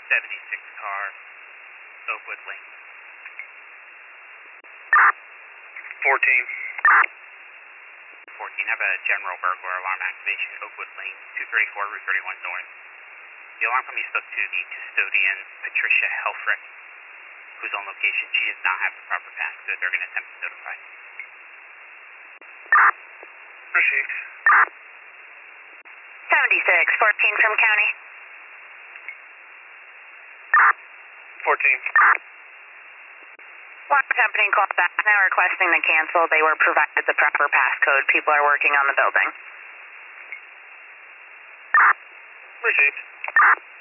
76 car, Oakwood Lane. 14. 14, have a general burglar alarm activation, Oakwood Lane, 234, Route 31 North. The alarm company spoke to the custodian, Patricia Helfrich, who's on location. She does not have the proper passcode. They're going to attempt to notify. Received. 76, 14 from county. 14. Alarm company called back now requesting to cancel. They were provided the proper passcode. People are working on the building. Received.